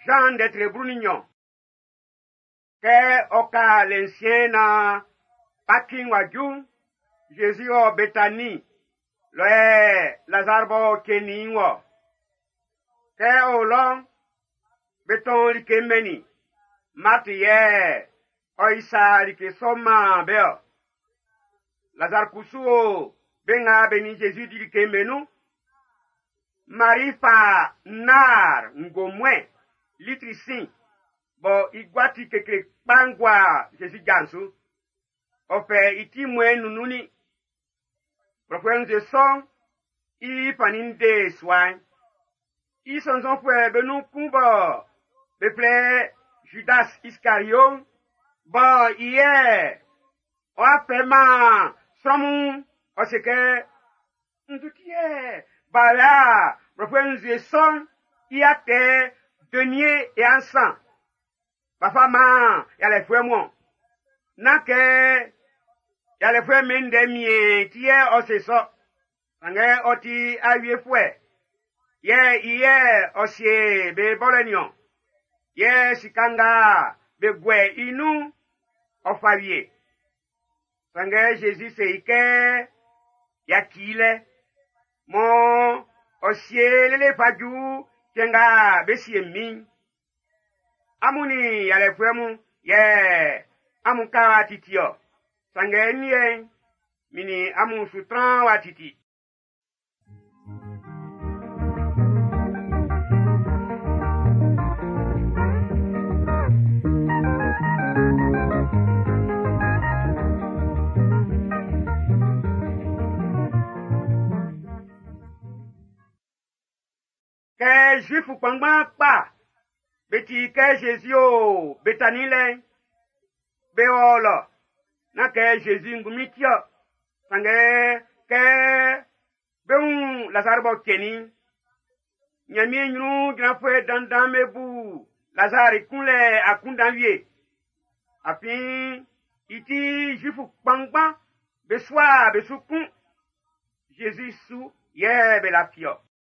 Jean d'être brunignon. Que oka l'ancien na pakin waju, Jésus o Bethany, le Lazare bo keni wo. Que o long, beton like meni, Mathieu, oisa like soma beo. Lazare kusuo, benga beni Jésus di like menu, Marifa nar ngomwe, litrisin, bo igwati keke bangwa Jésus jansu, ofe iti mwe nununi, profenze son, I paninde swine, I sonzon fwe benu kumbo, beple Judas Iscariot, bo iye, o afema, somun, o seke, ndutiye, bala, profenze son, I ate, denier et ensemble. Papa man, y a les frères mon. Nake, y a les frères mendemie, qui est au seso. Sange oti awie fwe. Ye, osye, be bolenyon. Ye, sikanga, be gwe inu, ofavye. Sange Jésus se ike, yakile. Mon, osye, lele faju, kenga, besye min. Amuni yale fwemu ye amuka watitio. Sange niye mini amu sutran watiti. Ke juifu kwangba pa. Beti ke Jésus o Bethany le beolo na ke Jésus ngumitio sange ke beun Lazare bo keni nyami nyunu gran fwe dandan mebu Lazare kunle akundan wie afin iti jifu kpangban beswa besukun Jésus sou ye belafio.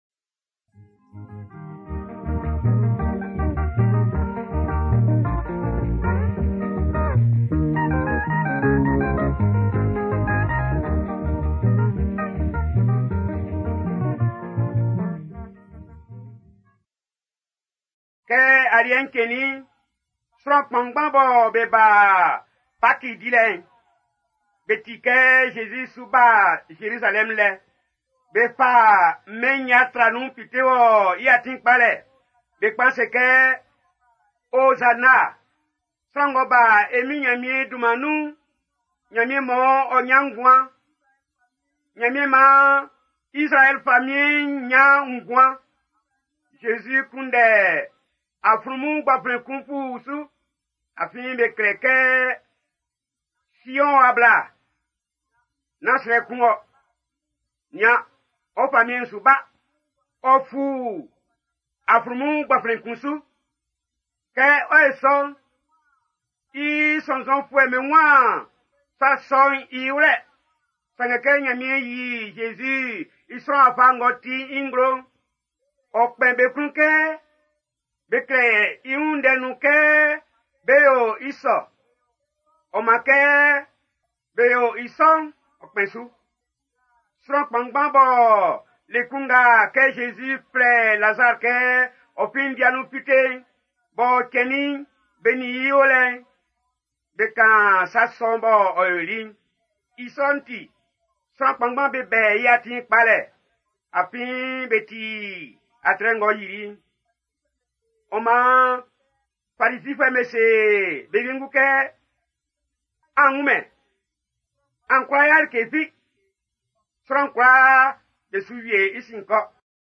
Arien keni, sron pangban bo beba, paki dilen, betike Jésus suba Jérusalem le, befa menya tranou piteo yatin pale, bepanse ke Ozana, sron ba emi nyami dumanu, nyami mo onyangwan, nyami ma Israël famille nyangwan, Jésus kunde, afrumu gbapre kumpu usu, afin be kreke, Sion abla, nasre kungo, nya, o famille suba, ofu, afrumu gbapre kunsu, ke oeson, I sonson fwe me wan, sa son iure, sangeke nyami yi, Jésus, I son afangoti ingro, okpen be kunke, Bekle iunde nuke beo iso. Omake beo ison okpensu. Sron pangbambo le kunga ke Jésus ple Lazare ke opin dianu pute bo keni beni iole bekan sa sombo oeli. Isonti sron pangbambe be yatin pale apin beti atrengo yiri. Oma parisi fwe mese begingu ke angume ankwa yal kefi sron kwa de suye isinko.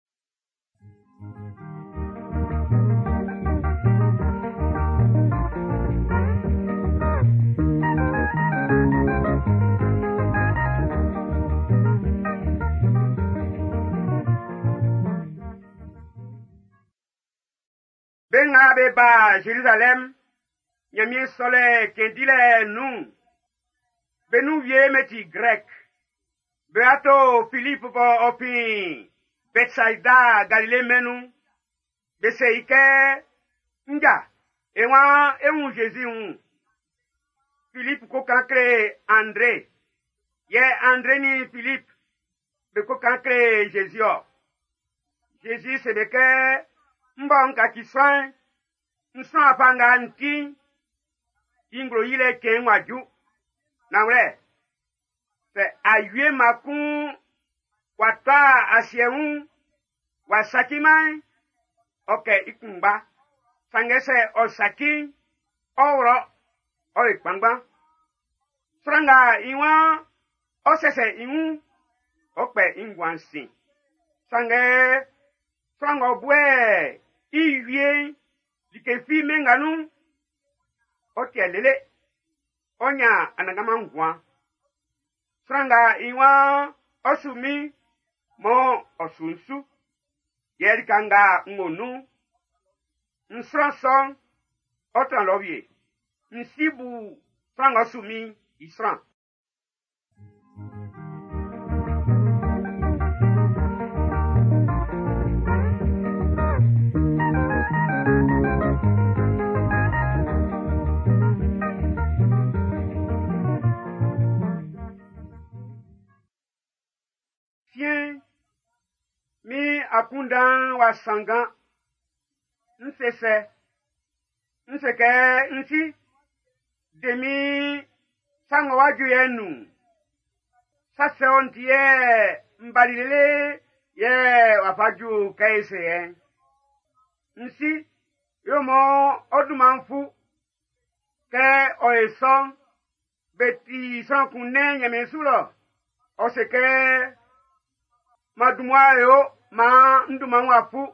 Benga beba Jérusalem, nyami sole kendile nou, benou vie meti grec, beato Philippe bo opin, Bethsaida Galilée menou, beseike, Nja, ewa Jésus un. Philippe ko kankre André. Ye André ni Philippe. Be ko kankre Jésus. Jésus se de que mbon ka ki soin. Nson apanga nti. Ingro ile ken waju. Na wre. Se ayue makun wata asieun wasakimai. Okay, ikumba. Sangese osaki oro oi pangba. Franga iwa osese iwu okpe ingwansi. Sange franga bwe iwie dikefi menganu otielele onya anagama ngwa. Franga iwa osumi mo osunsu yerikanga ngonu nsranson otran lovie nsibu franga sumi isran. Tiens, mi akundan wasangan nsese nseke nsi demi sango waju yenu sase ontie mbalilele ye wafaju kaise ye nsi yomo odumanfu ke oeson beti son kunne nyamesulo oseke madumwa yo ma ndumanwafu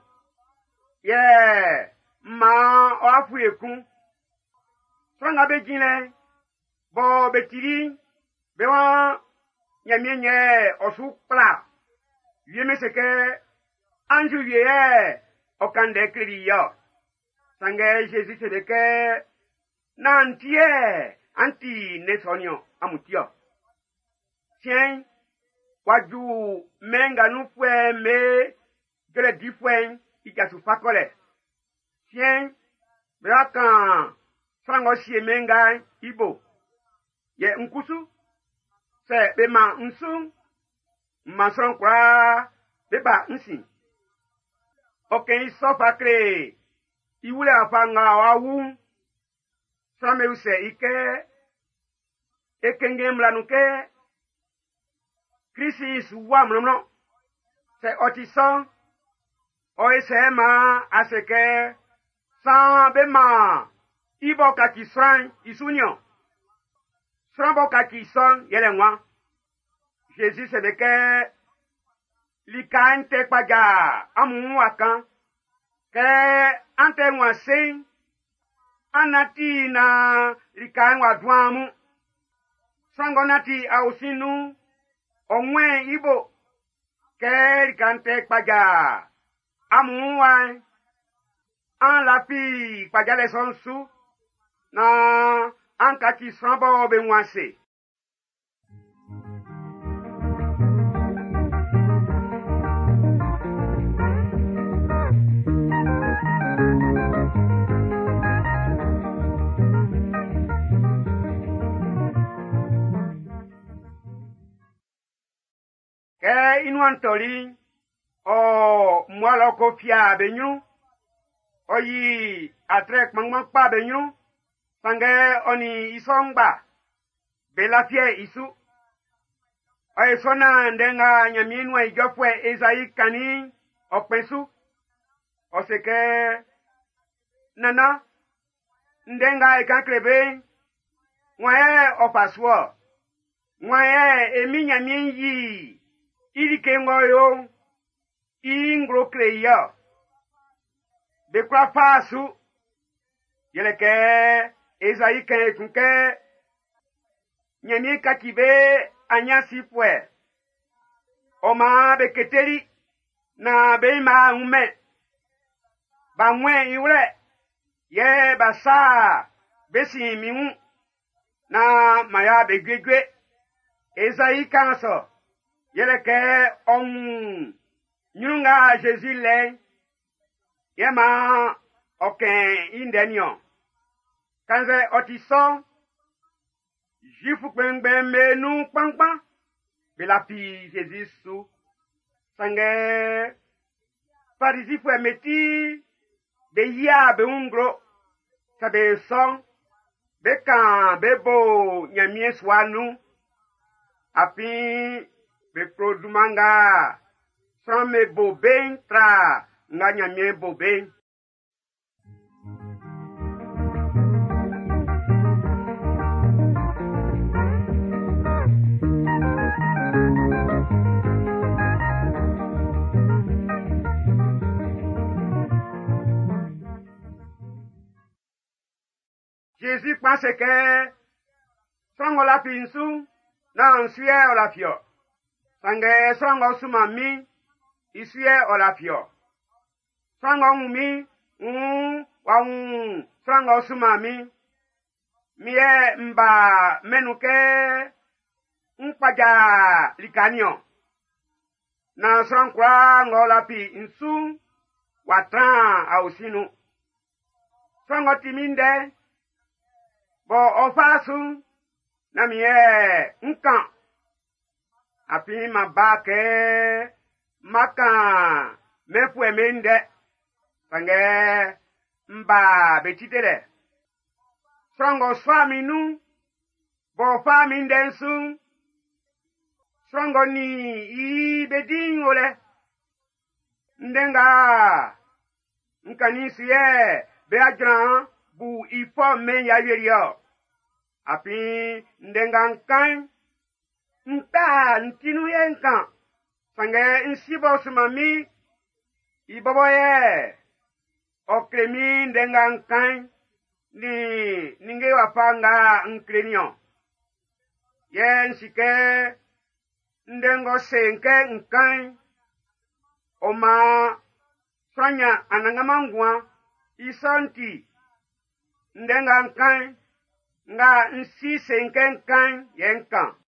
ye ma oafu ekun franga bejile bo betiri bewa nyamienye osu pla yeme seke anju ye okande kriri yo sange Jésus se deke nantie anti nesonio amutio tien waju menga nufwe me gele difwen ikasu fakole tien brakan frango menga ibo ye nkusu se be ma nsu masron kwa be ba nsi oken sofa kre iwule afanga wawu frame use ike ekenge mlanuke Krisis wa mno se otison oise ma aseke san be ma ibo kaki sran isunyo srambo kaki son yelenwa Jésus se deke likante paja amu akan ke ante nwa sen anati na likanwa duamu sango nati ausinu onwe ibo ke likante paja amu wa an lapi paja le sonsu na ankati srambo be nwase inu antori o mwalo kofia benyu oyi atrek mangmang pa benyu sange oni isongba belafie isu oyi sona ndenga nyamienwa igofwe Ezai kani okpensu oseke nana ndenga ikanklebe nwaye opaswo nwaye emi nyamienyi irike ngoyo ingro kreya de kwa fasu yeleke Ezai kan kunke nyami kakibe anyasi pwe oma beketeri na be ma ume ba mwe iwre ye basa besi mimu na maya begwegwe Ezai kanso yeleke on nyunga Jésus le yema oken indenio kanze otiso jifu kpengbe menu kpankpan belapi Jésus sange parisifu emeti be ya be ungro sabe son be kan be bo nyamie swanu api be produmanga frame bo ben tra nga nyamie bo ben. Jésus pense que songo la pinsu na nsuye olafio sange songo sumami isuye olafio songo mumi wa songo sumami mie mba menuke mpaja likanio na sonkwa ngolapi insu watran ausinu songo timinde bo ofasu na mie nkan api mabake maka mefu emende sange mba betitere songo swaminu bo faminde nsu songo ni I bedin ole ndenga nkani siye be ajran bu ifo men ya yerio api ndenga nkan nta ntinu yenkan sange nsibo sumami iboboye okremi ndenga nkan ni ninge wafanga nkrenio yen sike ndengo senke nkan oma sonya anangamangwa isanti ndenga nkan nga nsi senke nkan yenkan